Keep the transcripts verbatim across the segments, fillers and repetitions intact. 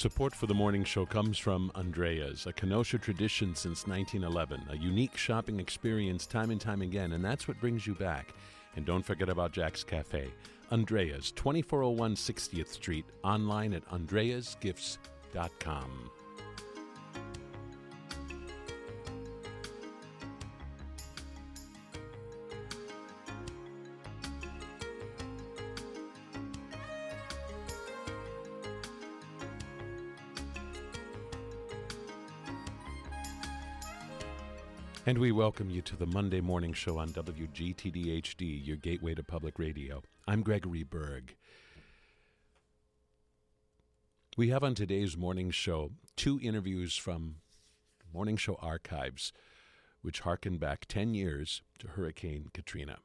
Support for the morning show comes from Andrea's, a Kenosha tradition since nineteen eleven, a unique shopping experience time and time again, and that's what brings you back. And don't forget about Jack's Cafe. Andrea's, twenty-four oh one sixtieth Street, online at andreas gifts dot com. And we welcome you to the Monday morning show on W G T D H D, your gateway to public radio. I'm Gregory Berg. We have on today's morning show two interviews from morning show archives, which harken back ten years to Hurricane Katrina.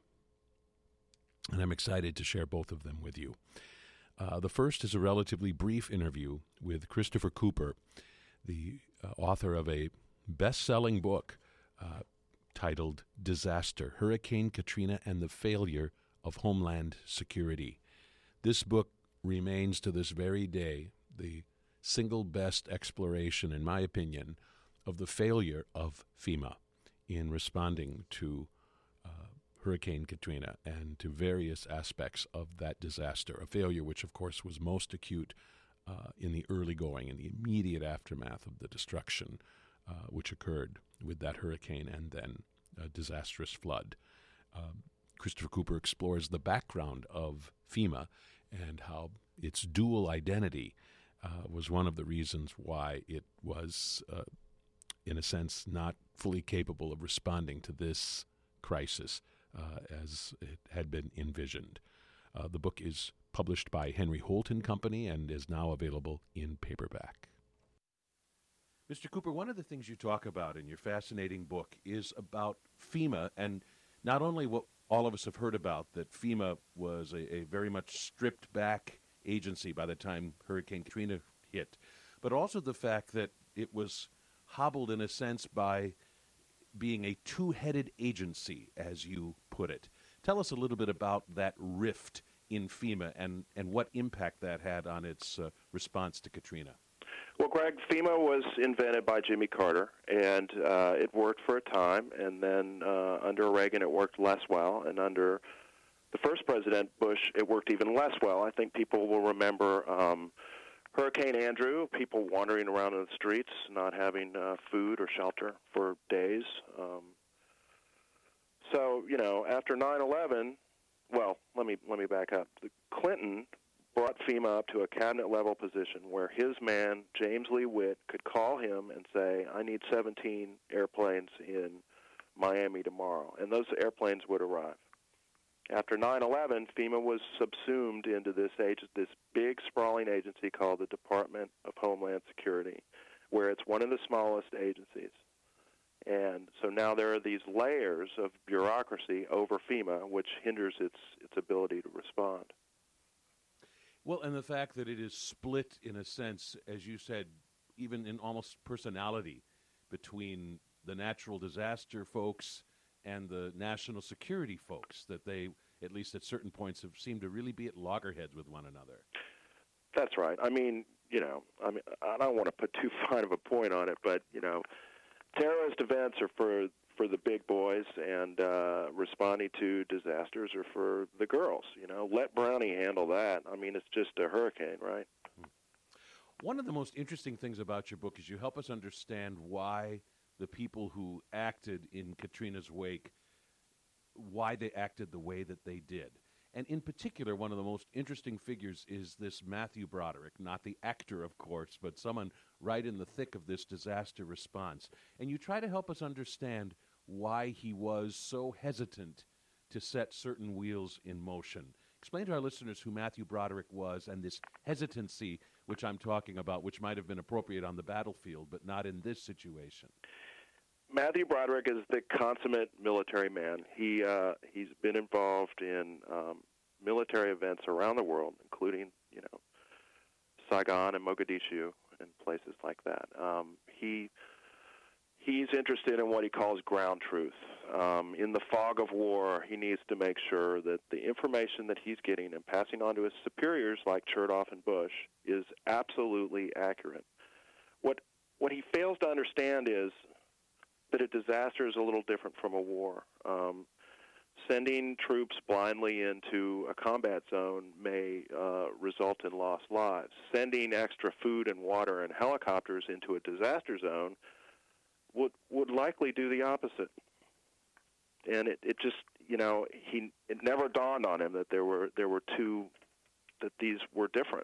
And I'm excited to share both of them with you. Uh, the first is a relatively brief interview with Christopher Cooper, the uh, author of a best-selling book Uh, titled Disaster, Hurricane Katrina and the Failure of Homeland Security. This book remains to this very day the single best exploration, in my opinion, of the failure of FEMA in responding to uh, Hurricane Katrina and to various aspects of that disaster, a failure which, of course, was most acute uh, in the early going, in the immediate aftermath of the destruction Uh, which occurred with that hurricane and then a disastrous flood. Um, Christopher Cooper explores the background of FEMA and how its dual identity uh, was one of the reasons why it was, uh, in a sense, not fully capable of responding to this crisis uh, as it had been envisioned. Uh, the book is published by Henry Holt and Company and is now available in paperback. Mister Cooper, one of the things you talk about in your fascinating book is about FEMA, and not only what all of us have heard about, that FEMA was a, a very much stripped-back agency by the time Hurricane Katrina hit, but also the fact that it was hobbled, in a sense, by being a two-headed agency, as you put it. Tell us a little bit about that rift in FEMA and, and what impact that had on its uh, response to Katrina. Well, Greg, FEMA was invented by Jimmy Carter, and uh, it worked for a time, and then uh, under Reagan it worked less well, and under the first President Bush it worked even less well. I think people will remember um, Hurricane Andrew, people wandering around in the streets, not having uh, food or shelter for days. Um, so, you know, after nine eleven, well, let me let me back up. The Clinton brought FEMA up to a cabinet-level position where his man, James Lee Witt, could call him and say, I need seventeen airplanes in Miami tomorrow, and those airplanes would arrive. After nine eleven, FEMA was subsumed into this age, this big, sprawling agency called the Department of Homeland Security, where it's one of the smallest agencies. And so now there are these layers of bureaucracy over FEMA, which hinders its its ability to respond. Well, and the fact that it is split, in a sense, as you said, even in almost personality, between the natural disaster folks and the national security folks, that they, at least at certain points, have seemed to really be at loggerheads with one another. That's right. I mean, you know, I mean, I don't want to put too fine of a point on it, but, you know, terrorist events are for for the big boys, and uh, responding to disasters are for the girls. You know, let Brownie handle that. I mean, it's just a hurricane, right? One of the most interesting things about your book is you help us understand why the people who acted in Katrina's wake, why they acted the way that they did. And in particular, one of the most interesting figures is this Matthew Broderick, not the actor, of course, but someone right in the thick of this disaster response. And you try to help us understand why he was so hesitant to set certain wheels in motion. Explain to our listeners who Matthew Broderick was and this hesitancy which I'm talking about, which might have been appropriate on the battlefield, but not in this situation. Matthew Broderick is the consummate military man. He uh, he's been involved in um, military events around the world, including, you know, Saigon and Mogadishu and places like that. Um, he he's interested in what he calls ground truth. Um, in the fog of war, he needs to make sure that the information that he's getting and passing on to his superiors like Chertoff and Bush is absolutely accurate. What what he fails to understand is that a disaster is a little different from a war. Um, sending troops blindly into a combat zone may uh, result in lost lives. Sending extra food and water and helicopters into a disaster zone would would likely do the opposite. And it, it just, you know, he it never dawned on him that there were there were two, that these were different.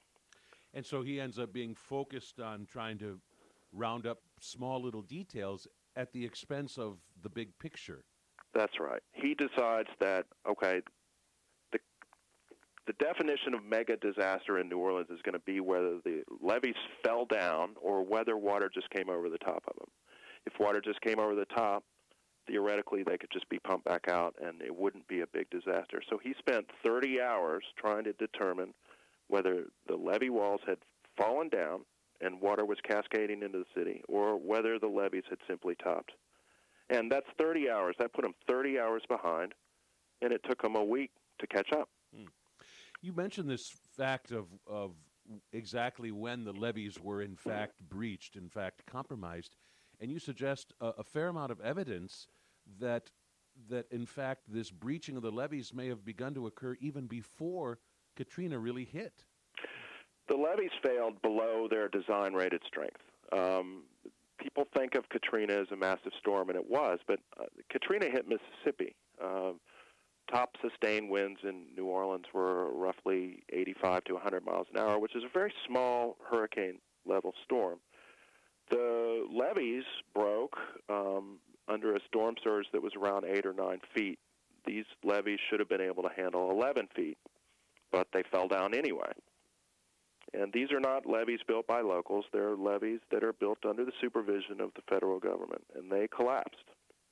And so he ends up being focused on trying to round up small little details at the expense of the big picture. That's right. He decides that, okay, the the definition of mega disaster in New Orleans is going to be whether the levees fell down or whether water just came over the top of them. If water just came over the top, theoretically they could just be pumped back out and it wouldn't be a big disaster. So he spent thirty hours trying to determine whether the levee walls had fallen down and water was cascading into the city or whether the levees had simply topped. And that's thirty hours. That put him thirty hours behind, and it took him a week to catch up. Hmm. You mentioned this fact of, of exactly when the levees were in fact breached, in fact compromised, and you suggest a, a fair amount of evidence that that in fact this breaching of the levees may have begun to occur even before Katrina really hit. The levees failed below their design-rated strength. Um, people think of Katrina as a massive storm, and it was, but uh, Katrina hit Mississippi. Uh, top sustained winds in New Orleans were roughly eighty-five to one hundred miles an hour, which is a very small hurricane-level storm. The levees broke um, under a storm surge that was around eight or nine feet. These levees should have been able to handle eleven feet, but they fell down anyway. And these are not levees built by locals. They're levees that are built under the supervision of the federal government, and they collapsed.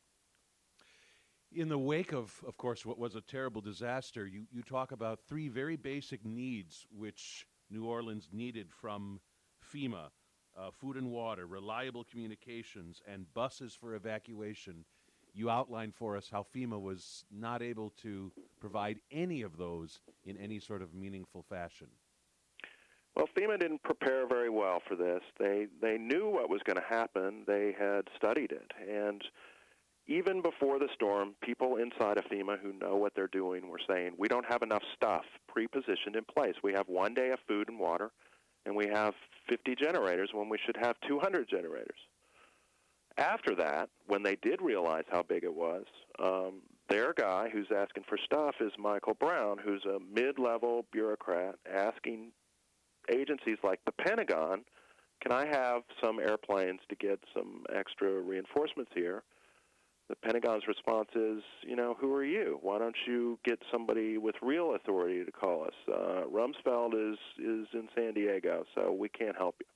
In the wake of, of course, what was a terrible disaster, you, you talk about three very basic needs which New Orleans needed from FEMA, uh, food and water, reliable communications, and buses for evacuation. You outlined for us how FEMA was not able to provide any of those in any sort of meaningful fashion. Well, FEMA didn't prepare very well for this. They they knew what was going to happen. They had studied it. And even before the storm, people inside of FEMA who know what they're doing were saying, we don't have enough stuff pre-positioned in place. We have one day of food and water, and we have fifty generators when we should have two hundred generators. After that, when they did realize how big it was, um, their guy who's asking for stuff is Michael Brown, who's a mid-level bureaucrat asking agencies like the Pentagon, can I have some airplanes to get some extra reinforcements here? The Pentagon's response is, you know, who are you? Why don't you get somebody with real authority to call us? Uh, Rumsfeld is, is in San Diego, so we can't help you.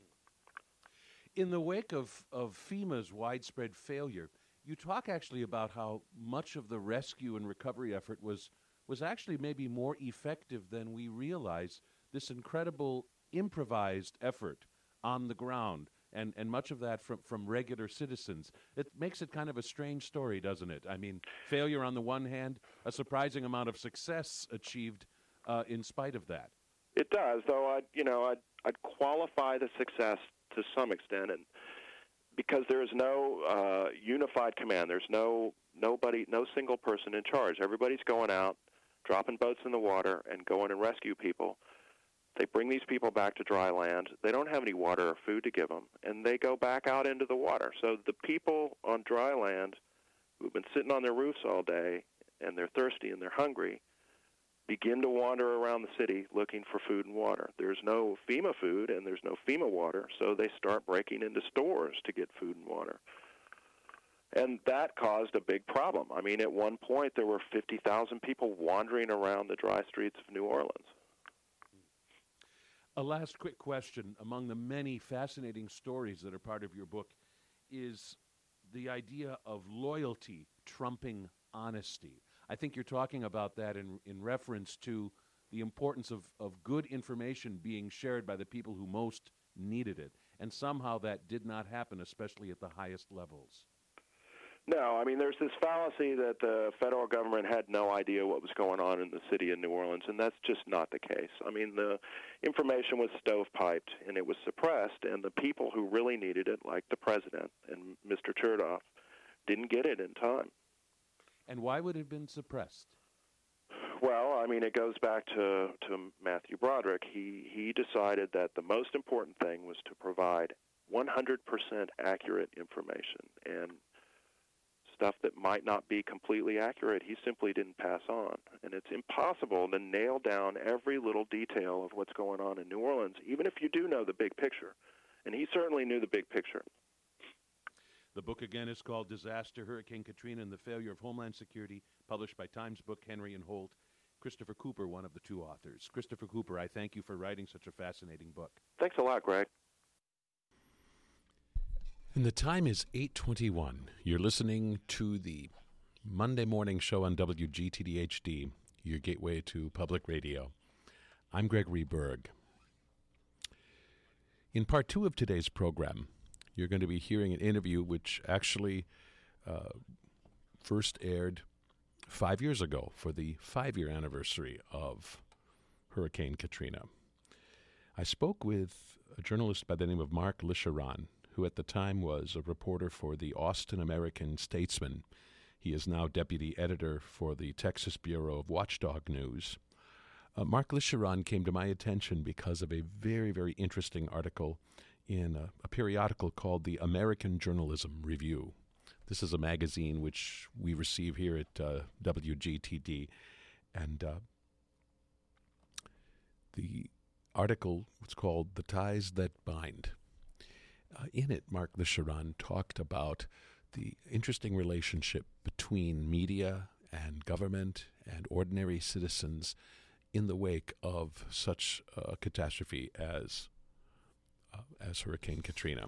In the wake of, of FEMA's widespread failure, you talk actually about how much of the rescue and recovery effort was, was actually maybe more effective than we realize. This incredible improvised effort on the ground, and, and much of that from, from regular citizens. It makes it kind of a strange story, doesn't it? I mean, failure on the one hand, a surprising amount of success achieved uh, in spite of that. It does, though I'd, you know, I'd, I'd qualify the success to some extent, and because there is no uh, unified command. There's no nobody, no single person in charge. Everybody's going out, dropping boats in the water, and going and rescue people. They bring these people back to dry land. They don't have any water or food to give them, and they go back out into the water. So the people on dry land who've been sitting on their roofs all day, and they're thirsty and they're hungry, begin to wander around the city looking for food and water. There's no FEMA food and there's no FEMA water, so they start breaking into stores to get food and water. And that caused a big problem. I mean, at one point there were fifty thousand people wandering around the dry streets of New Orleans. A last quick question. Among the many fascinating stories that are part of your book is the idea of loyalty trumping honesty. I think you're talking about that in, in reference to the importance of, of good information being shared by the people who most needed it. and somehow that did not happen, especially at the highest levels. No, I mean, there's this fallacy that the federal government had no idea what was going on in the city of New Orleans, and that's just not the case. I mean, the information was stovepiped, and it was suppressed, and the people who really needed it, like the president and Mister Chertoff, didn't get it in time. And why would it have been suppressed? Well, I mean, it goes back to, to Matthew Broderick. He, he decided that the most important thing was to provide one hundred percent accurate information, and stuff that might not be completely accurate, he simply didn't pass on. And it's impossible to nail down every little detail of what's going on in New Orleans, even if you do know the big picture. And he certainly knew the big picture. The book, again, is called Disaster, Hurricane Katrina and the Failure of Homeland Security, published by Times Book, Henry and Holt. Christopher Cooper, one of the two authors. Christopher Cooper, I thank you for writing such a fascinating book. Thanks a lot, Greg. And the time is eight twenty-one. You're listening to the Monday morning show on W G T D H D, your gateway to public radio. I'm Gregory Berg. In part two of today's program, you're going to be hearing an interview which actually uh, first aired five years ago for the five-year anniversary of Hurricane Katrina. I spoke with a journalist by the name of Mark Lisharan, who at the time was a reporter for the Austin American-Statesman. He is now deputy editor for the Texas Bureau of Watchdog News. Uh, Mark Lisharan came to my attention because of a very, very interesting article in a, a periodical called the American Journalism Review. This is a magazine which we receive here at uh, W G T D. And uh, the article was called The Ties That Bind. Uh, in it, Mark Lisharan talked about the interesting relationship between media and government and ordinary citizens in the wake of such a catastrophe as uh, as Hurricane Katrina.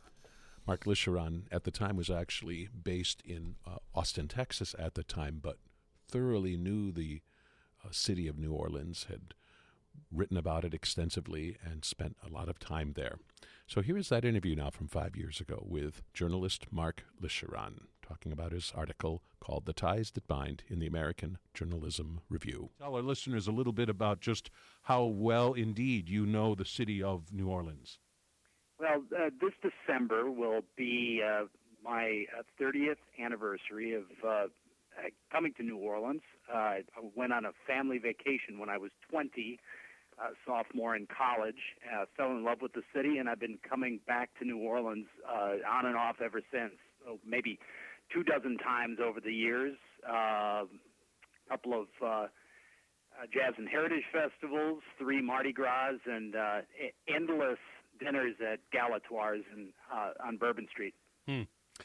Mark Lisharan at the time was actually based in uh, Austin, Texas at the time, but thoroughly knew the uh, city of New Orleans, had written about it extensively, and spent a lot of time there. So here is that interview now from five years ago with journalist Mark Lisharan, talking about his article called The Ties That Bind in the American Journalism Review. Tell our listeners a little bit about just how well, indeed, you know the city of New Orleans. Well, uh, this December will be uh, my uh, thirtieth anniversary of uh, coming to New Orleans. Uh, I went on a family vacation when I was twenty, uh, sophomore in college, uh, fell in love with the city, and I've been coming back to New Orleans uh, on and off ever since. So maybe two dozen times over the years, a uh, couple of uh, uh, jazz and heritage festivals, three Mardi Gras, and uh, endless dinners at Galatoire's in, uh, on Bourbon Street. Hmm.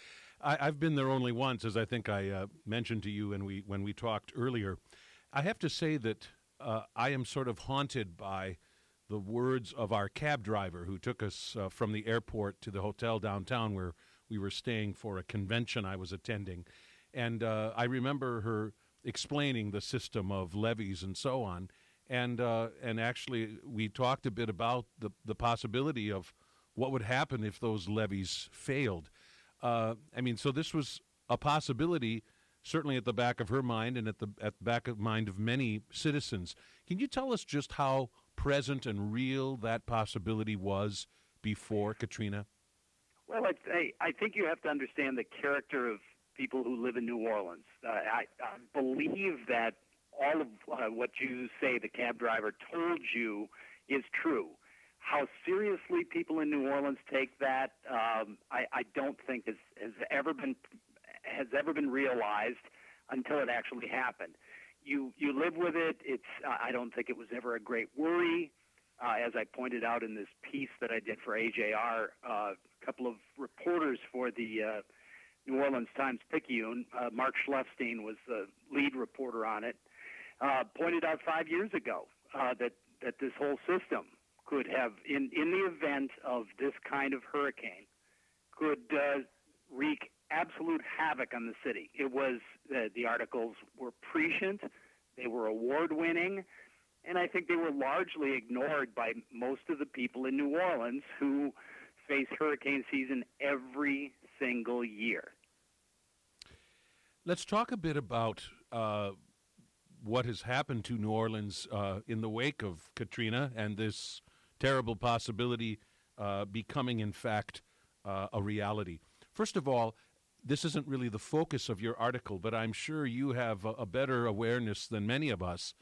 I, I've been there only once, as I think I uh, mentioned to you when we, when we talked earlier. I have to say that uh, I am sort of haunted by the words of our cab driver who took us uh, from the airport to the hotel downtown where we were staying for a convention I was attending. And uh, I remember her explaining the system of levies and so on. And uh, and actually, we talked a bit about the, the possibility of what would happen if those levies failed. Uh, I mean, so this was a possibility, certainly at the back of her mind and at the at the back of mind of many citizens. Can you tell us just how present and real that possibility was before Katrina? Well, I, I think you have to understand the character of people who live in New Orleans. Uh, I, I believe that all of uh, what you say the cab driver told you is true. How seriously people in New Orleans take that, um, I, I don't think has, has ever been has ever been realized until it actually happened. You you live with it. It's uh, I don't think it was ever a great worry. Uh, as I pointed out in this piece that I did for A J R, uh, a couple of reporters for the uh, New Orleans Times-Picayune, uh, Mark Schleifstein was the lead reporter on it, uh, pointed out five years ago uh, that, that this whole system could have, in, in the event of this kind of hurricane, could uh, wreak absolute havoc on the city. It was, uh, the articles were prescient, they were award-winning, and I think they were largely ignored by most of the people in New Orleans who face hurricane season every single year. Let's talk a bit about uh, what has happened to New Orleans uh, in the wake of Katrina and this terrible possibility uh, becoming, in fact, uh, a reality. First of all, this isn't really the focus of your article, but I'm sure you have a, a better awareness than many of us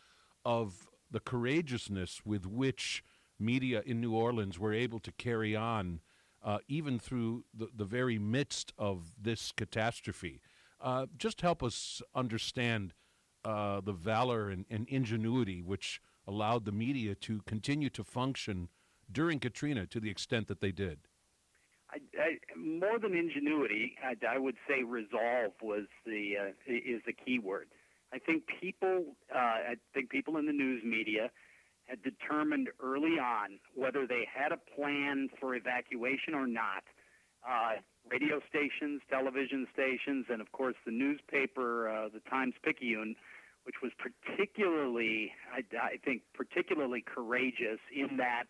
of the courageousness with which media in New Orleans were able to carry on uh, even through the, the very midst of this catastrophe. Uh, just help us understand uh, the valor and, and ingenuity which allowed the media to continue to function during Katrina to the extent that they did. I, I, more than ingenuity, I, I would say resolve was the uh, is the key word. I think people, uh, I think people in the news media had determined early on whether they had a plan for evacuation or not. Uh, radio stations, television stations, and of course the newspaper, uh, the Times-Picayune, which was particularly, I, I think, particularly courageous in that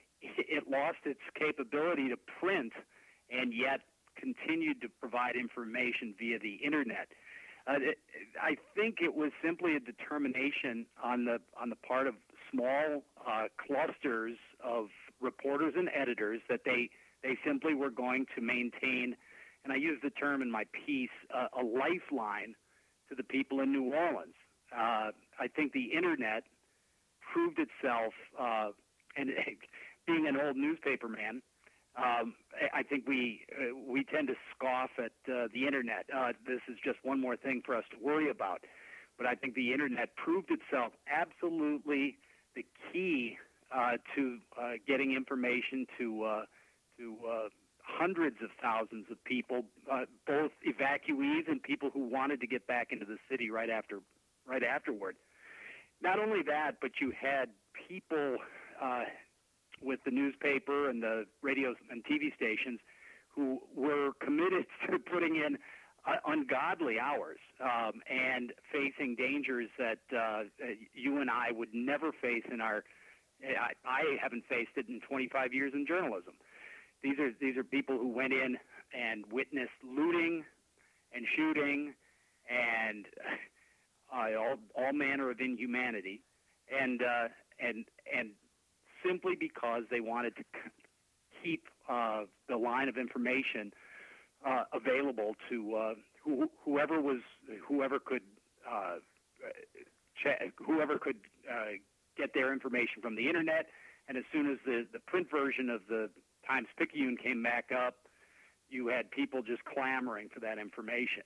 it lost its capability to print and yet continued to provide information via the internet. Uh, it, I think it was simply a determination on the on the part of small uh, clusters of reporters and editors that they they simply were going to maintain, and I use the term in my piece, uh, a lifeline to the people in New Orleans. Uh, I think the internet proved itself, uh, and being an old newspaper man, um, I think we uh, we tend to scoff at uh, the internet. Uh, this is just one more thing for us to worry about. But I think the internet proved itself absolutely the key uh, to uh, getting information to uh, to uh, hundreds of thousands of people, uh, both evacuees and people who wanted to get back into the city right after right afterward. Not only that, but you had people uh, with the newspaper and the radio and T V stations who were committed to putting in uh, ungodly hours um, and facing dangers that uh, you and I would never face in our. I, I haven't faced it in twenty-five years in journalism. These are these are people who went in and witnessed looting and shooting and uh, all all manner of inhumanity, and uh, and and simply because they wanted to keep uh, the line of information uh, available to uh, who, whoever was whoever could uh, ch- whoever could uh, get their information from the internet, and as soon as the, the print version of the Times-Picayune came back up, you had people just clamoring for that information.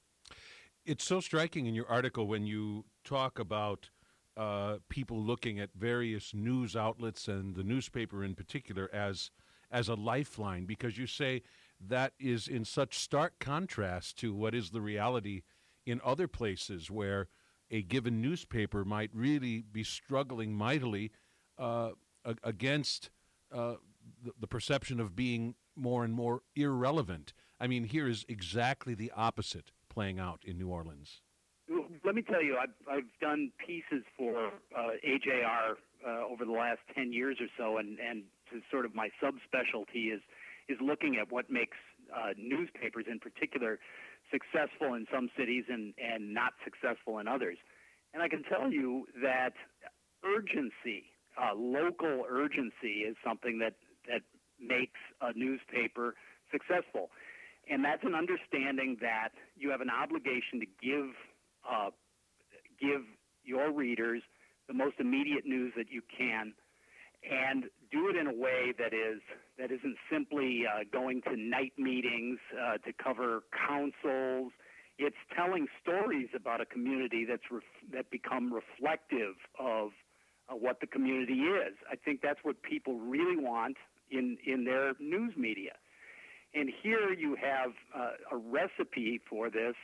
It's so striking in your article when you talk about uh, people looking at various news outlets and the newspaper in particular as as a lifeline, because you say that is in such stark contrast to what is the reality in other places where a given newspaper might really be struggling mightily uh, against uh, the, the perception of being more and more irrelevant. I mean, here is exactly the opposite playing out in New Orleans. Let me tell you, I've, I've done pieces for uh, A J R uh, over the last ten years or so, and, and to sort of my subspecialty is is looking at what makes uh, newspapers in particular successful in some cities and, and not successful in others. And I can tell you that urgency, uh, local urgency, is something that, that makes a newspaper successful. And that's an understanding that you have an obligation to give uh, give your readers the most immediate news that you can, and do it in a way that is that isn't simply uh, going to night meetings uh, to cover councils. It's telling stories about a community that's ref- that become reflective of uh, what the community is. I think that's what people really want in, in their news media. And here you have uh, a recipe for this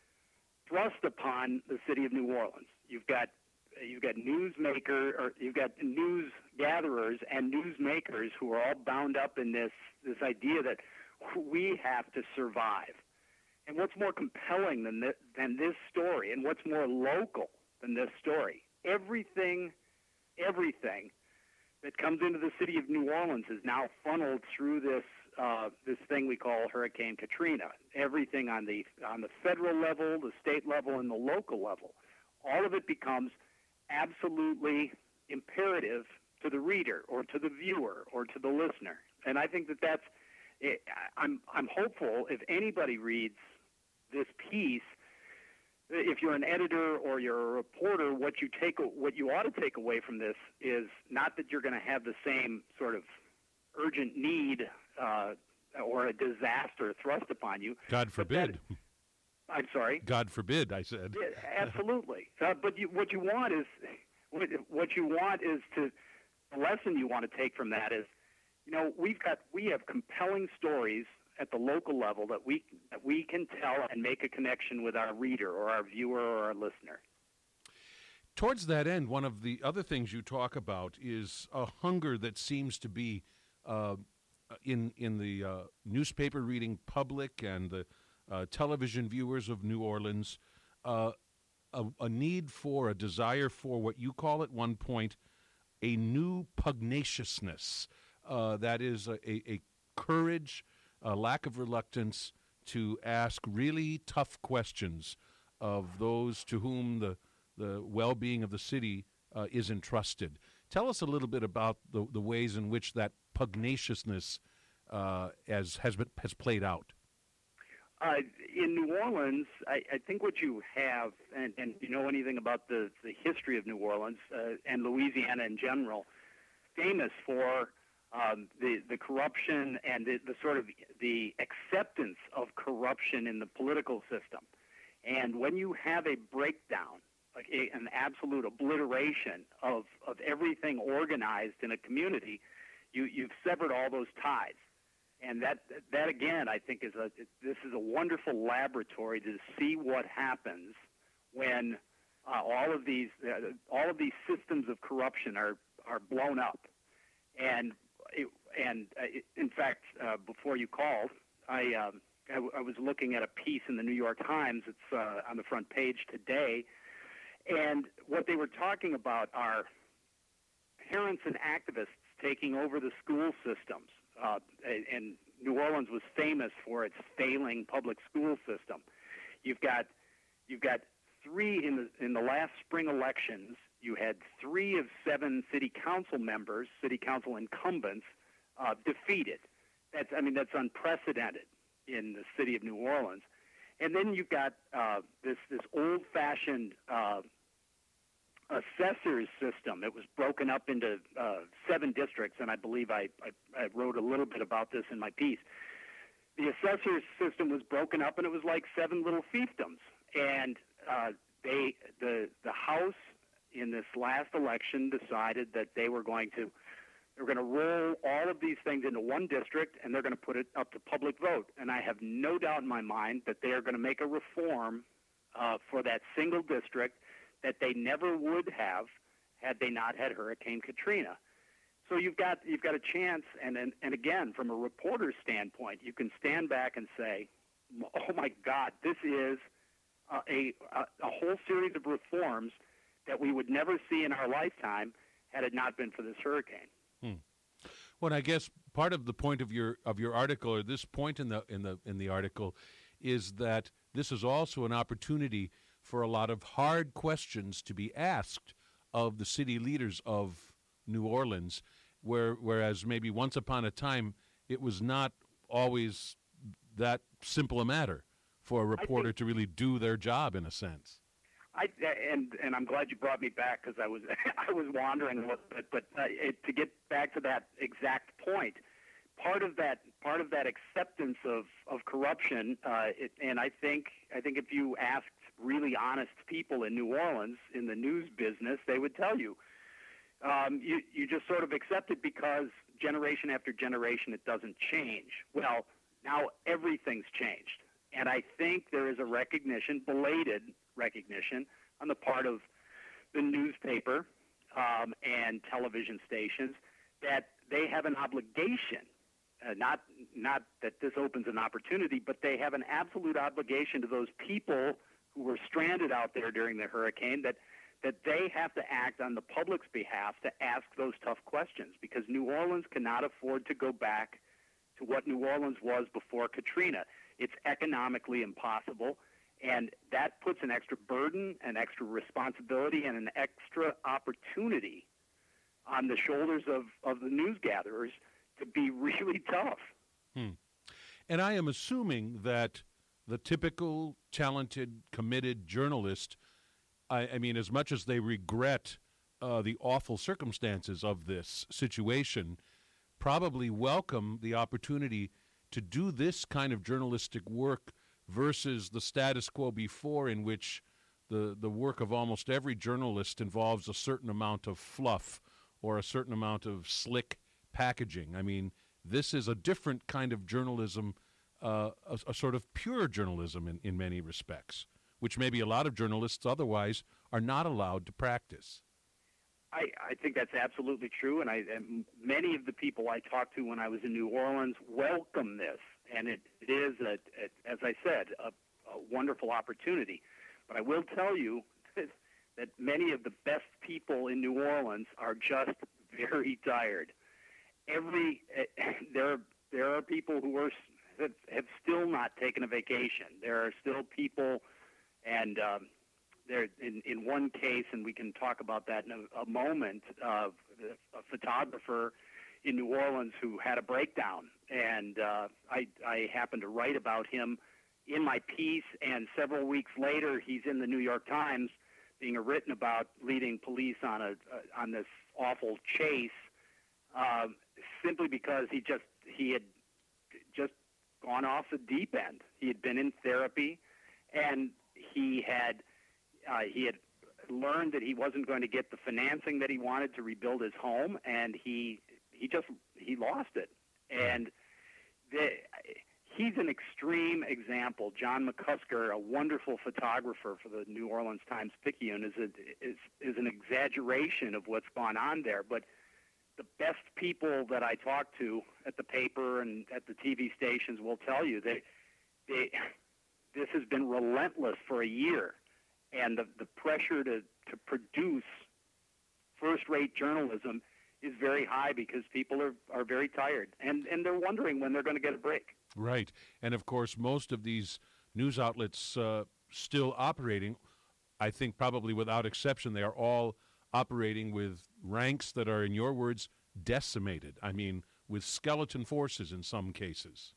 thrust upon the city of New Orleans. You've got you've got newsmaker or you've got news gatherers and newsmakers who are all bound up in this this idea that we have to survive. And what's more compelling than this, than this story, and what's more local than this story? Everything, everything that comes into the city of New Orleans is now funneled through this uh, this thing we call Hurricane Katrina. Everything on the on the federal level, the state level, and the local level, all of it becomes absolutely imperative to the reader or to the viewer or to the listener. And I think that that's, I'm, I'm hopeful if anybody reads this piece, if you're an editor or you're a reporter, what you take, what you ought to take away from this is not that you're going to have the same sort of urgent need uh, or a disaster thrust upon you. God forbid. That, I'm sorry. God forbid, I said. Yeah, absolutely. Uh, but you, what you want is, what you want is to, the lesson you want to take from that is, you know, we've got, we have compelling stories at the local level that we that we can tell and make a connection with our reader or our viewer or our listener. Towards that end, one of the other things you talk about is a hunger that seems to be uh, in in the uh, newspaper reading public and the uh, television viewers of New Orleans, uh, a, a need for, a desire for what you call at one point a new pugnaciousness. Uh, that is a, a, a courage, a lack of reluctance to ask really tough questions of those to whom the, the well-being of the city uh, is entrusted. Tell us a little bit about the, the ways in which that pugnaciousness uh, has, has, been, has played out. Uh, in New Orleans, I, I think what you have, and, and you know anything about the, the history of New Orleans uh, and Louisiana in general, famous for um, the the corruption and the, the sort of the acceptance of corruption in the political system. And when you have a breakdown, like a, an absolute obliteration of, of everything organized in a community, you, you've severed all those ties. And that, that again, I think is a this is a wonderful laboratory to see what happens when uh, all of these uh, all of these systems of corruption are, are blown up. And it, and uh, it, in fact, uh, before you called, I, um, I w- I was looking at a piece in the New York Times. It's uh, on the front page today, and what they were talking about are parents and activists taking over the school systems. Uh, and New Orleans was famous for its failing public school system. You've got, you've got three in the in the last spring elections. You had three of seven city council members, city council incumbents, uh, defeated. That's, I mean, that's unprecedented in the city of New Orleans. And then you've got uh, this this old-fashioned Uh, assessor's system. It was broken up into uh, seven districts, and I believe I, I, I wrote a little bit about this in my piece. The assessor's system was broken up, and it was like seven little fiefdoms. And uh, they, the the House in this last election decided that they were going to they were going to roll all of these things into one district, and they're going to put it up to public vote. And I have no doubt in my mind that they are going to make a reform uh, for that single district that they never would have had they not had Hurricane Katrina. So you've got you've got a chance, and and, and again, from a reporter's standpoint, you can stand back and say, "Oh my God, this is uh, a, a a whole series of reforms that we would never see in our lifetime had it not been for this hurricane." Hmm. Well, I guess part of the point of your of your article, or this point in the in the in the article, is that this is also an opportunity for a lot of hard questions to be asked of the city leaders of New Orleans, where, whereas maybe once upon a time it was not always that simple a matter for a reporter think, to really do their job, in a sense. I and and I'm glad you brought me back, because I was I was wandering a little bit, but uh, it, to get back to that exact point, part of that part of that acceptance of of corruption, uh, it, and I think I think if you asked really honest people in New Orleans in the news business, they would tell you, um, you, you just sort of accept it because generation after generation it doesn't change. Well, now everything's changed. And I think there is a recognition, belated recognition, on the part of the newspaper um, and television stations that they have an obligation, uh, not, not that this opens an opportunity, but they have an absolute obligation to those people who were stranded out there during the hurricane, that that they have to act on the public's behalf to ask those tough questions, because New Orleans cannot afford to go back to what New Orleans was before Katrina. It's economically impossible, and that puts an extra burden, an extra responsibility, and an extra opportunity on the shoulders of, of the news gatherers to be really tough. Hmm. And I am assuming that the typical talented, committed journalist, I, I mean, as much as they regret uh, the awful circumstances of this situation, probably welcome the opportunity to do this kind of journalistic work versus the status quo before, in which the, the work of almost every journalist involves a certain amount of fluff or a certain amount of slick packaging. I mean, this is a different kind of journalism, uh, a, a sort of pure journalism in, in many respects, which maybe a lot of journalists otherwise are not allowed to practice. I, I think that's absolutely true, and, I, and many of the people I talked to when I was in New Orleans welcome this, and it, it is, a, a, as I said, a, a wonderful opportunity. But I will tell you that, that many of the best people in New Orleans are just very tired. Every there there are people who are have, have still not taken a vacation. There are still people, and um, there in in one case, and we can talk about that in a, a moment. Uh, a photographer in New Orleans who had a breakdown, and uh, I I happened to write about him in my piece. And several weeks later, he's in the New York Times, being written about, leading police on a uh, on this awful chase. Uh, simply because he just he had just gone off the deep end. He had been in therapy, and he had uh, he had learned that he wasn't going to get the financing that he wanted to rebuild his home, and he he just he lost it. And the, he's an extreme example. John McCusker, a wonderful photographer for the New Orleans Times-Picayune, is a, is is an exaggeration of what's gone on there, but the best people that I talk to at the paper and at the T V stations will tell you that they, this has been relentless for a year, and the, the pressure to, to produce first-rate journalism is very high because people are, are very tired, and, and they're wondering when they're going to get a break. Right. And, of course, most of these news outlets uh, still operating, I think probably without exception, they are all operating with ranks that are, in your words, decimated. I mean, with skeleton forces in some cases.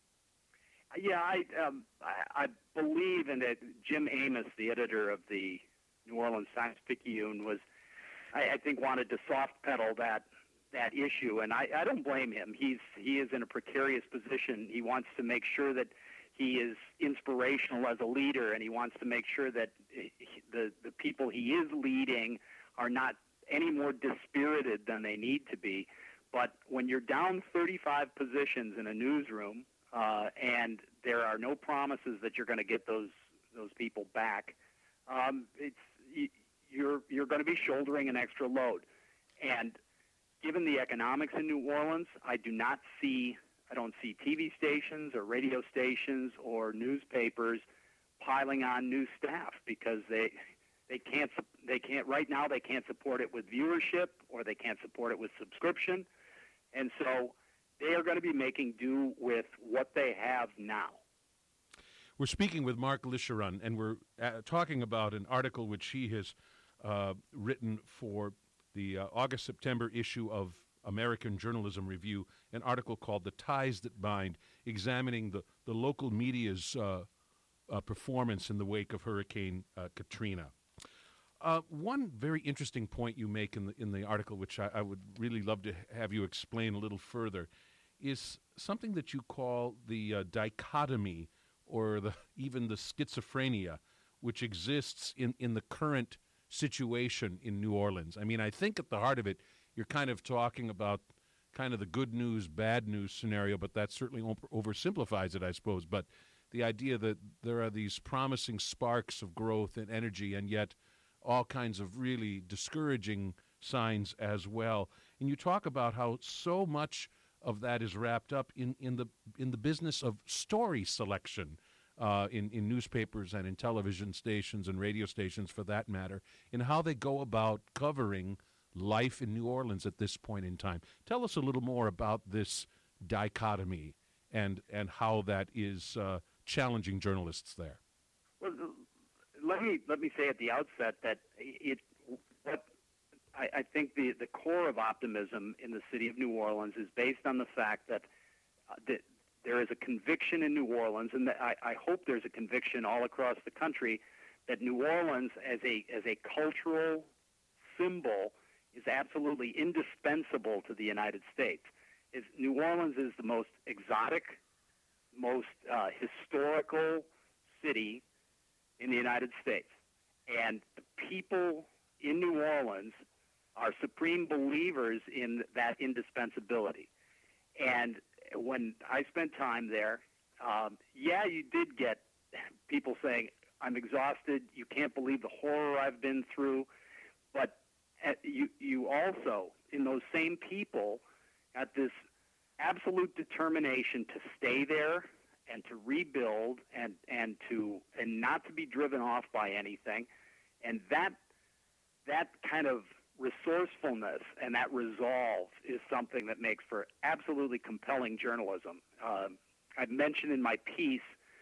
Yeah, I um, I, I believe in that. Jim Amos, the editor of the New Orleans Times-Picayune, was, I, I think, wanted to soft pedal that that issue, and I, I don't blame him. He's he is in a precarious position. He wants to make sure that he is inspirational as a leader, and he wants to make sure that he, the the people he is leading are not any more dispirited than they need to be. But when you're down thirty-five positions in a newsroom, uh, and there are no promises that you're going to get those those people back, um, it's you're you're going to be shouldering an extra load. And given the economics in New Orleans, I do not see I don't see T V stations or radio stations or newspapers piling on new staff because they They can't. They can't right now. They can't support it with viewership, or they can't support it with subscription, and so they are going to be making do with what they have now. We're speaking with Mark Lisharan, and we're uh, talking about an article which he has uh, written for the uh, August-September issue of American Journalism Review, an article called "The Ties That Bind," examining the the local media's uh, uh, performance in the wake of Hurricane uh, Katrina. Uh, one very interesting point you make in the in the article, which I, I would really love to have you explain a little further, is something that you call the uh, dichotomy, or the even the schizophrenia, which exists in, in the current situation in New Orleans. I mean, I think at the heart of it, you're kind of talking about kind of the good news, bad news scenario, but that certainly oversimplifies it, I suppose. But the idea that there are these promising sparks of growth and energy, and yet all kinds of really discouraging signs as well. And you talk about how so much of that is wrapped up in, in the in the business of story selection uh, in, in newspapers and in television stations and radio stations, for that matter, in how they go about covering life in New Orleans at this point in time. Tell us a little more about this dichotomy and and how that is uh, challenging journalists there. Well, let me let me say at the outset that it what I, I think the the core of optimism in the city of New Orleans is based on the fact that uh, that there is a conviction in New Orleans, and that I, I hope there's a conviction all across the country that New Orleans as a as a cultural symbol is absolutely indispensable to the United States. Is New Orleans is the most exotic, most uh, historical city in the United States, and the people in New Orleans are supreme believers in that indispensability. And when I spent time there, um, yeah, you did get people saying, "I'm exhausted. You can't believe the horror I've been through." But uh, you, you also, in those same people, got this absolute determination to stay there and to rebuild and, and to and not to be driven off by anything. And that that kind of resourcefulness and that resolve is something that makes for absolutely compelling journalism. Um, I've mentioned in my piece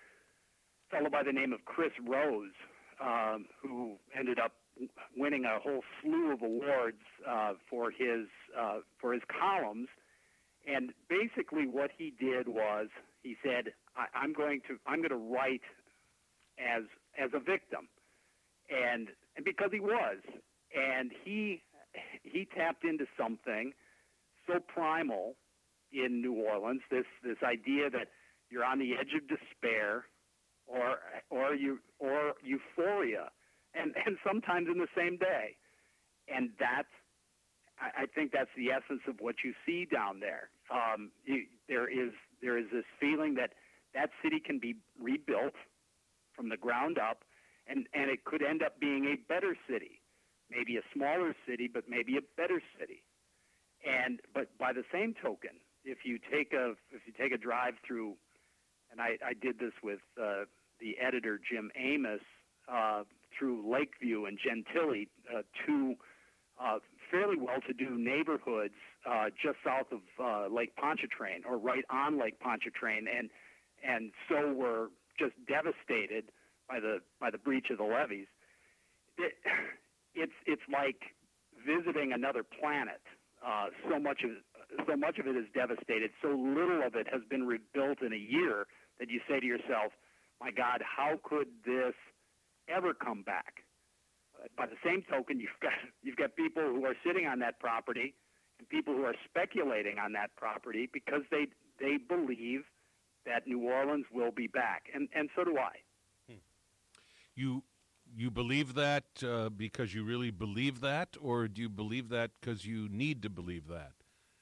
a fellow by the name of Chris Rose, um, who ended up winning a whole slew of awards uh, for his uh, for his columns. And basically, what he did was he said, I, "I'm going to I'm going to write as as a victim," and and because he was, and he he tapped into something so primal in New Orleans, this this idea that you're on the edge of despair, or or you or euphoria, and and sometimes in the same day, and that's. I think that's the essence of what you see down there. Um, you, there is there is this feeling that that city can be rebuilt from the ground up, and, and it could end up being a better city, maybe a smaller city, but maybe a better city. And but by the same token, if you take a if you take a drive through, and I, I did this with uh, the editor Jim Amos uh, through Lakeview and Gentilly, uh, two uh, fairly well-to-do neighborhoods uh, just south of uh, Lake Pontchartrain, or right on Lake Pontchartrain, and and so we're just devastated by the by the breach of the levees. It, it's it's like visiting another planet. Uh, so much of so much of it is devastated. So little of it has been rebuilt in a year that you say to yourself, "My God, how could this ever come back?" By the same token, you've got you've got people who are sitting on that property and people who are speculating on that property because they they believe that New Orleans will be back, and and so do I. Hmm. You you believe that uh, because you really believe that, or do you believe that because you need to believe that?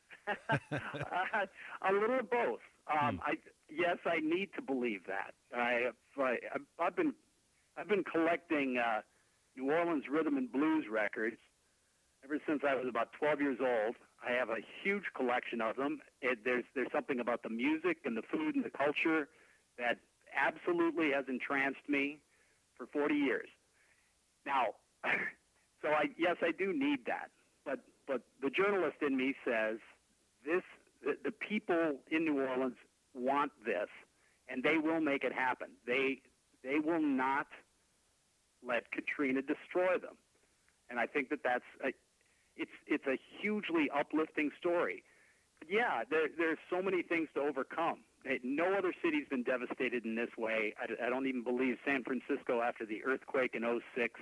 uh, a little of both. Um, hmm. I yes, I need to believe that. I, I I've been I've been collecting. Uh, New Orleans rhythm and blues records ever since I was about twelve years old. I have a huge collection of them. It, there's there's something about the music and the food and the culture that absolutely has entranced me for forty years. Now, so I yes, I do need that. But but the journalist in me says this: the, the people in New Orleans want this, and they will make it happen. They they will not let Katrina destroy them. And I think that that's a, it's it's a hugely uplifting story. But yeah, there, there's so many things to overcome. No other city's been devastated in this way. I, I don't even believe San Francisco, after the earthquake in oh six,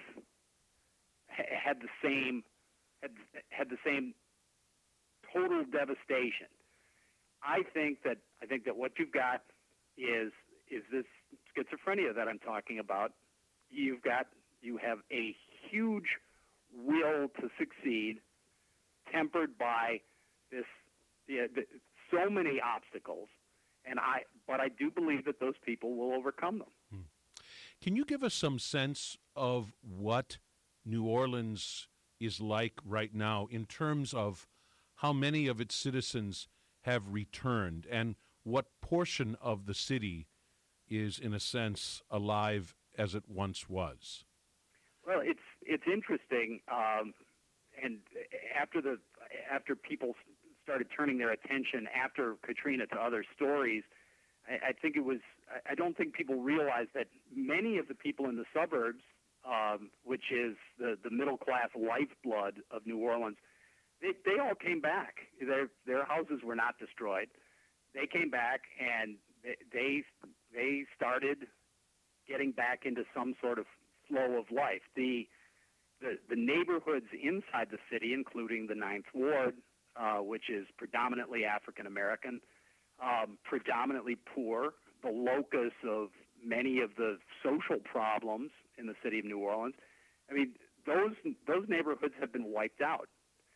had the same had, had the same total devastation. I think that I think that what you've got is is this schizophrenia that I'm talking about. You've got you have a huge will to succeed, tempered by this yeah, the, so many obstacles, and I but I do believe that those people will overcome them. Hmm. Can you give us some sense of what New Orleans is like right now in terms of how many of its citizens have returned and what portion of the city is, in a sense, alive as it once was? Well, it's it's interesting, um, and after the after people started turning their attention after Katrina to other stories, I, I think it was. I don't think people realize that many of the people in the suburbs, um, which is the the middle class lifeblood of New Orleans, they they all came back. Their their houses were not destroyed. They came back and they they started getting back into some sort of flow of life. The the, the neighborhoods inside the city, including the Ninth Ward, uh, which is predominantly African American, um, predominantly poor, the locus of many of the social problems in the city of New Orleans. I mean, those those neighborhoods have been wiped out.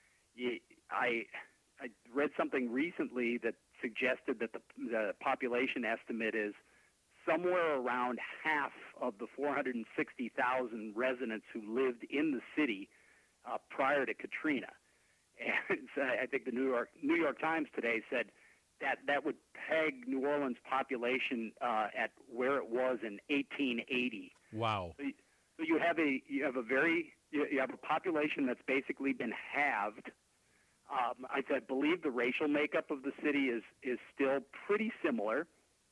I I read something recently that suggested that the, the population estimate is somewhere around half of the four hundred sixty thousand residents who lived in the city uh, prior to Katrina. And I think the New York New York Times today said that that would peg New Orleans population uh, at where it was in eighteen eighty. Wow! So, so you have a you have a very you, you have a population that's basically been halved. Um, I, I believe the racial makeup of the city is is still pretty similar.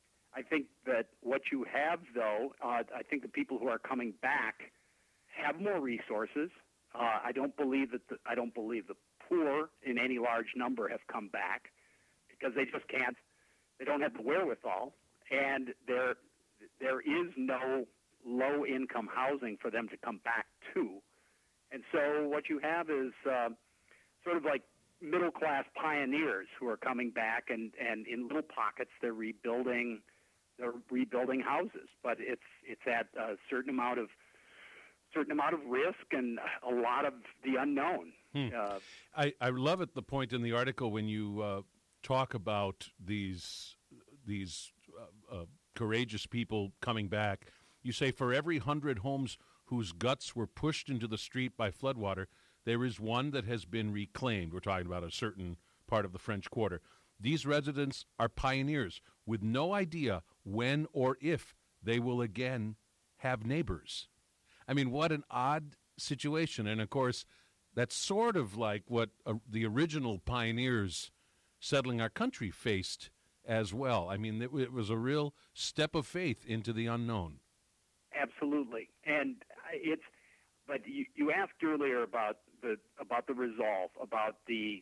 I think that what you have, though, uh, I think the people who are coming back have more resources. Uh, I don't believe that the, I don't believe the poor in any large number have come back because they just can't. They don't have the wherewithal, and there there is no low-income housing for them to come back to. And so what you have is uh, sort of like middle-class pioneers who are coming back, and, and in little pockets they're rebuilding they're rebuilding houses, but it's it's at a certain amount of certain amount of risk and a lot of the unknown. Hmm. Uh, I, I love it, the point in the article when you uh, talk about these these uh, uh, courageous people coming back. You say for every hundred homes whose guts were pushed into the street by floodwater, there is one that has been reclaimed. We're talking about a certain part of the French Quarter. These residents are pioneers with no idea when or if they will again have neighbors. I mean, what an odd situation. And, of course, that's sort of like what uh, the original pioneers settling our country faced as well. I mean, it, it was a real step of faith into the unknown. Absolutely. And it's – but you, you asked earlier about the about the resolve, about the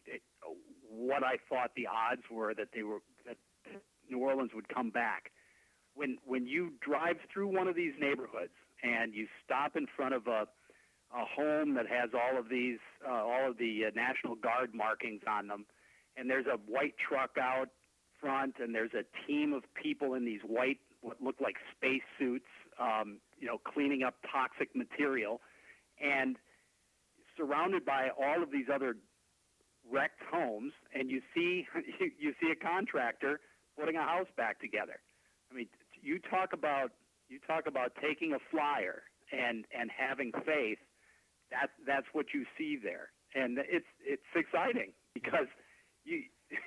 what I thought the odds were that they were that New Orleans would come back. When when you drive through one of these neighborhoods and you stop in front of a a home that has all of these uh, all of the uh, National Guard markings on them, and there's a white truck out front, and there's a team of people in these white what look like space suits, um, you know, cleaning up toxic material, and surrounded by all of these other wrecked homes, and you see you see a contractor putting a house back together. I mean, you talk about you talk about taking a flyer and and having faith. That that's what you see there, and it's it's exciting because you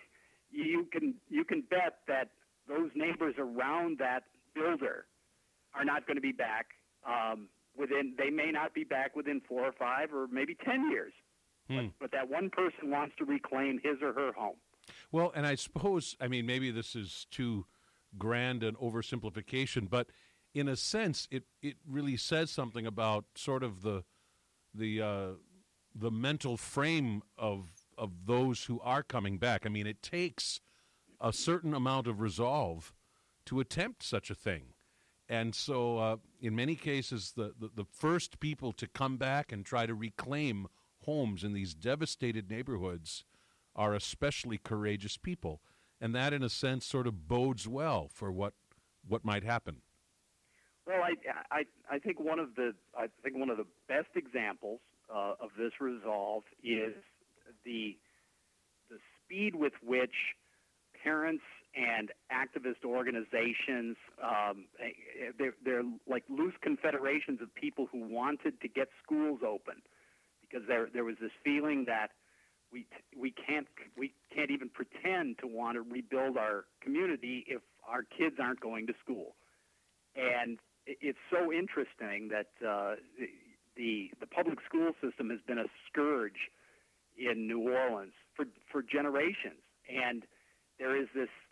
you can you can bet that those neighbors around that builder are not going to be back um, within. They may not be back within four or five or maybe ten years. Hmm. But, but that one person wants to reclaim his or her home. Well, and I suppose, I mean, maybe this is too grand an oversimplification, but in a sense, it, it really says something about sort of the the uh, the mental frame of of those who are coming back. I mean, it takes a certain amount of resolve to attempt such a thing. And so uh, in many cases, the, the, the first people to come back and try to reclaim homes in these devastated neighborhoods are especially courageous people. And that, in a sense, sort of bodes well for what what might happen. Well, I, I, I think one of the I think one of the best examples uh, of this resolve is the the speed with which parents and activist organizations, um, they're, they're like loose confederations of people who wanted to get schools open, because there there was this feeling that we we can't we can't even pretend to want to rebuild our community if our kids aren't going to school. And it's so interesting that uh, the the public school system has been a scourge in New Orleans for for generations, and there is this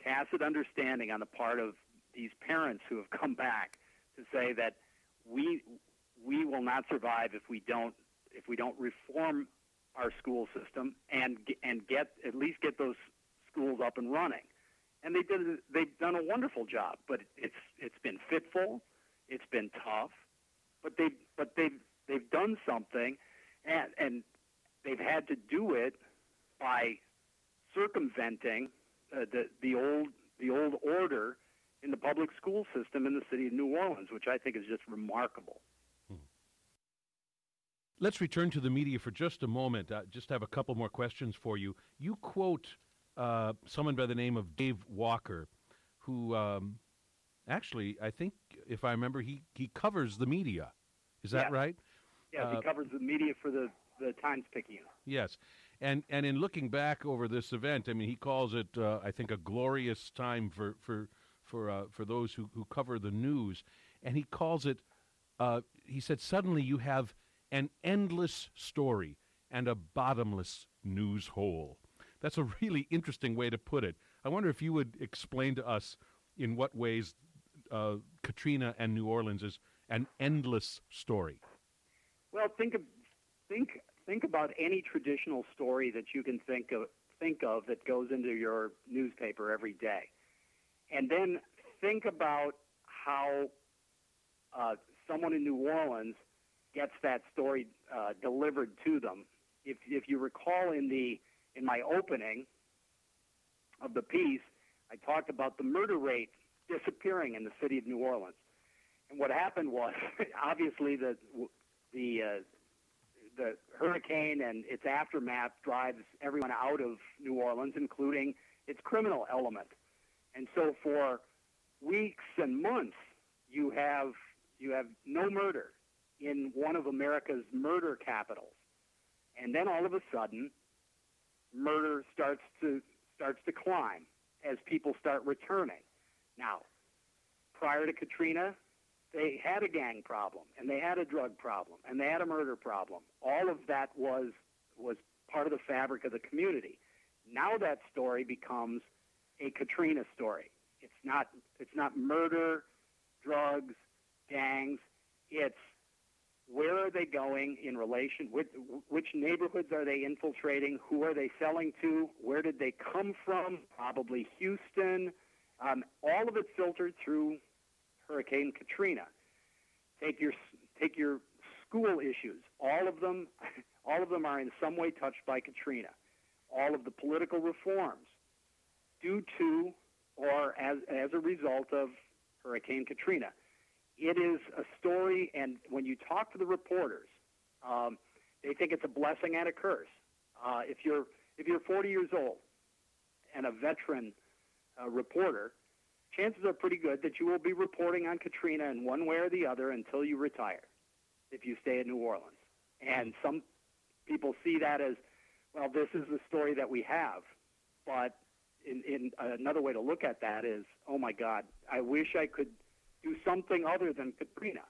tacit understanding on the part of these parents who have come back to say that we we will not survive if we don't if we don't reform our school system and and get at least get those schools up and running. And they did they've done a wonderful job, but it's it's been fitful, it's been tough, but they but they they've done something, and and they've had to do it by circumventing uh, the the old the old order in the public school system in the city of New Orleans, which I think is just remarkable. Hmm. Let's return to the media for just a moment. I just have a couple more questions for you. You quote uh, someone by the name of Dave Walker, who um, actually, I think, if I remember, he, he covers the media. Is that yes. right? Yes, uh, he covers the media for the, the Times-Picayune. Yes. And and in looking back over this event, I mean, he calls it, uh, I think, a glorious time for for for uh, for those who, who cover the news. And he calls it, uh, he said, suddenly you have an endless story and a bottomless news hole. That's a really interesting way to put it. I wonder if you would explain to us in what ways uh, Katrina and New Orleans is an endless story. Well, think of, think think about any traditional story that you can think of think of that goes into your newspaper every day. And then think about how uh, someone in New Orleans gets that story uh, delivered to them. If if you recall in the in my opening of the piece, I talked about the murder rate disappearing in the city of New Orleans. And what happened was, obviously, the the uh, the hurricane and its aftermath drives everyone out of New Orleans, including its criminal element. And so for weeks and months, you have you have no murder in one of America's murder capitals. And then all of a sudden, murder starts to starts to climb as people start returning. Now, prior to Katrina, they had a gang problem, and they had a drug problem, and they had a murder problem. All of that was was part of the fabric of the community. Now that story becomes a Katrina story. It's not it's not murder, drugs, gangs. It's where are they going in relation, which, which neighborhoods are they infiltrating, who are they selling to, where did they come from, probably Houston. Um, all of it filtered through Hurricane Katrina. Take your take your school issues. All of them, all of them are in some way touched by Katrina. All of the political reforms, due to or as as a result of Hurricane Katrina. It is a story, and when you talk to the reporters, um, they think it's a blessing and a curse. Uh, if you're if you're forty years old and a veteran uh, reporter, chances are pretty good that you will be reporting on Katrina in one way or the other until you retire, if you stay in New Orleans. And some people see that as, well, this is the story that we have. But in, in another way to look at that is, oh my God, I wish I could do something other than Katrina.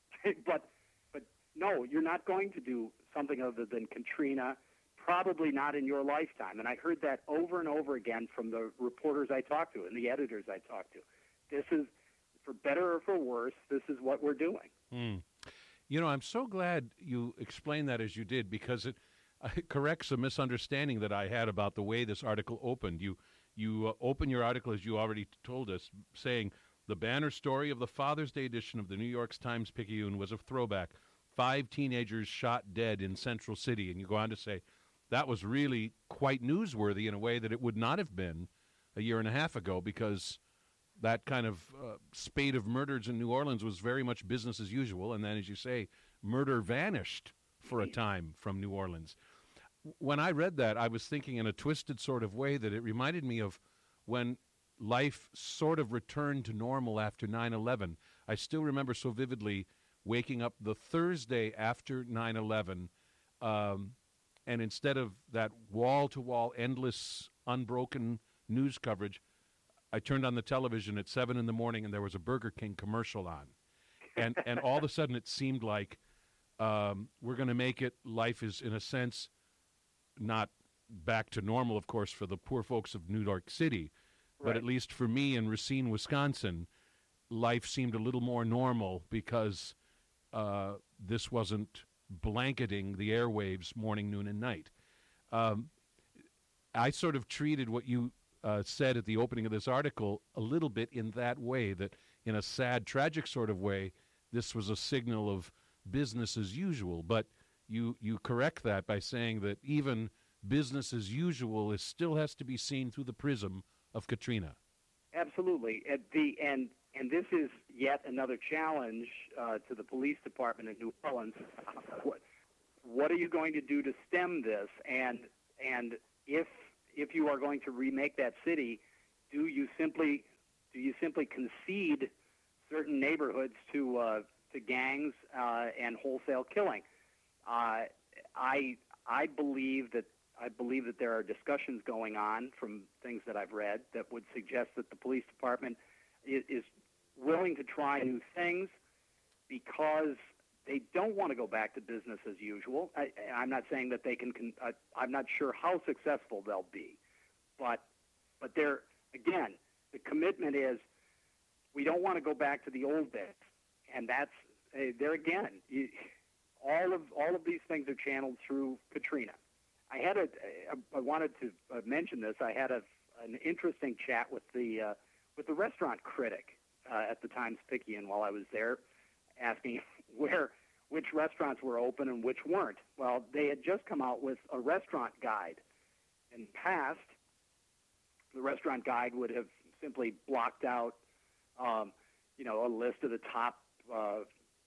but but no, you're not going to do something other than Katrina, probably not in your lifetime. And I heard that over and over again from the reporters I talked to and the editors I talked to. This is, for better or for worse, this is what we're doing. Mm. You know, I'm so glad you explained that as you did, because it, uh, it corrects a misunderstanding that I had about the way this article opened. You, you uh, open your article, as you already told us, saying, the banner story of the Father's Day edition of the New York Times-Picayune was a throwback. Five teenagers shot dead in Central City. And you go on to say that was really quite newsworthy in a way that it would not have been a year and a half ago, because that kind of uh, spate of murders in New Orleans was very much business as usual. And then, as you say, murder vanished for a time from New Orleans. When I read that, I was thinking in a twisted sort of way that it reminded me of when life sort of returned to normal after nine eleven. I still remember so vividly waking up the Thursday after nine eleven, um, and instead of that wall-to-wall, endless, unbroken news coverage, I turned on the television at seven in the morning and there was a Burger King commercial on. And and all of a sudden it seemed like um, we're going to make it, life is, in a sense, not back to normal, of course, for the poor folks of New York City, But Right. at least for me in Racine, Wisconsin, life seemed a little more normal because uh, this wasn't blanketing the airwaves morning, noon, and night. Um, I sort of treated what you uh, said at the opening of this article a little bit in that way, that in a sad, tragic sort of way, this was a signal of business as usual. But you, you correct that by saying that even business as usual is still has to be seen through the prism of Katrina. Absolutely. At the and and this is yet another challenge uh, to the police department in New Orleans. What, what are you going to do to stem this? And and if if you are going to remake that city, do you simply do you simply concede certain neighborhoods to uh, to gangs uh, and wholesale killing? Uh, I I believe that. I believe that there are discussions going on from things that I've read that would suggest that the police department is, is willing to try new things because they don't want to go back to business as usual. I, I'm not saying that they can. can uh, I'm not sure how successful they'll be, but but they're again the commitment is we don't want to go back to the old days, and that's uh, there again. You, all of all of these things are channeled through Katrina. I had a. I wanted to mention this. I had a, an interesting chat with the uh, with the restaurant critic uh, at the Times-Picayune while I was there, asking where which restaurants were open and which weren't. Well, they had just come out with a restaurant guide. In the past, the restaurant guide would have simply blocked out, um, you know, a list of the top uh,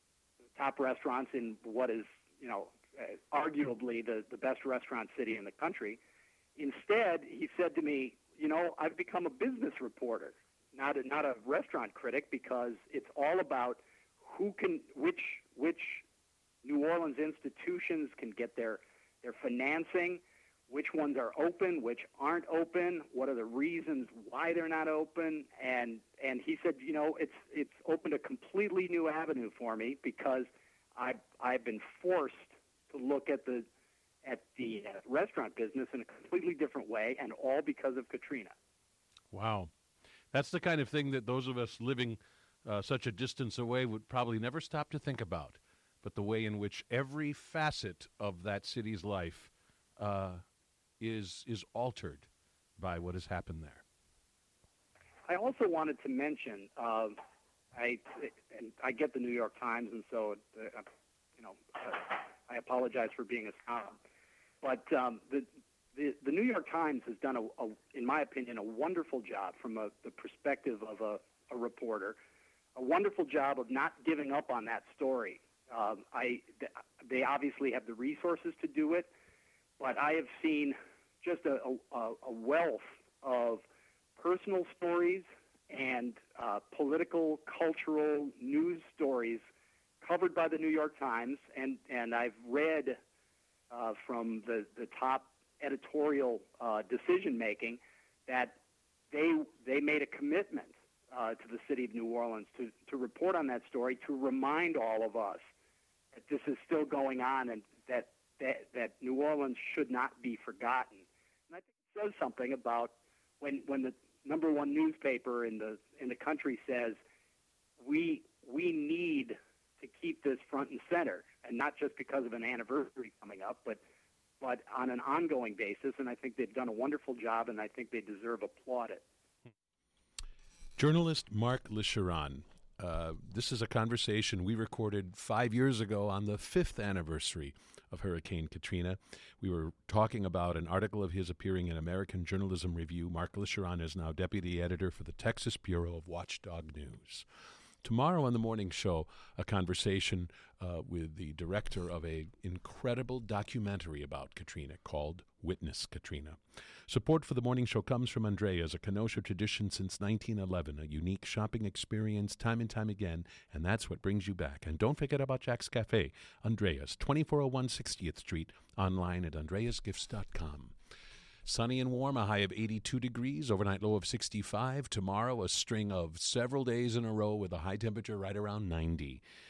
top restaurants in what is, you know. Uh, arguably the, the best restaurant city in the country. Instead, he said to me, you know, I've become a business reporter, not a, not a restaurant critic, because it's all about who can, which which New Orleans institutions can get their, their financing, which ones are open, which aren't open, what are the reasons why they're not open, and and he said, you know, it's it's opened a completely new avenue for me because I've I've been forced to look at the at the uh, restaurant business in a completely different way, and all because of Katrina. Wow. That's the kind of thing that those of us living uh, such a distance away would probably never stop to think about, but the way in which every facet of that city's life uh, is is altered by what has happened there. I also wanted to mention, uh, I and I get the New York Times, and so, uh, you know, uh, I apologize for being a snob, but um, the, the the New York Times has done, a, a, in my opinion, a wonderful job from a, the perspective of a, a reporter, a wonderful job of not giving up on that story. Um, I they obviously have the resources to do it, but I have seen just a, a, a wealth of personal stories and uh, political, cultural news stories covered by the New York Times, and, and I've read uh, from the, the top editorial uh, decision-making that they they made a commitment uh, to the city of New Orleans to, to report on that story, to remind all of us that this is still going on and that, that, that New Orleans should not be forgotten. And I think it says something about when, when the number one newspaper in the in the country says we we need to keep this front and center, and not just because of an anniversary coming up, but but on an ongoing basis. And I think they've done a wonderful job, and I think they deserve applaudit. Journalist Mark Lisharan. Uh, this is a conversation we recorded five years ago on the fifth anniversary of Hurricane Katrina. We were talking about an article of his appearing in American Journalism Review. Mark Lisharan is now deputy editor for the Texas Bureau of Watchdog News. Tomorrow on the morning show, a conversation uh, with the director of an incredible documentary about Katrina called Witness Katrina. Support for the morning show comes from Andrea's, a Kenosha tradition since nineteen eleven, a unique shopping experience time and time again, and that's what brings you back. And don't forget about Jack's Cafe, Andrea's, twenty-four oh one sixtieth Street, online at andreas gifts dot com. Sunny and warm, a high of eighty-two degrees, overnight low of sixty-five. Tomorrow, a string of several days in a row with a high temperature right around ninety.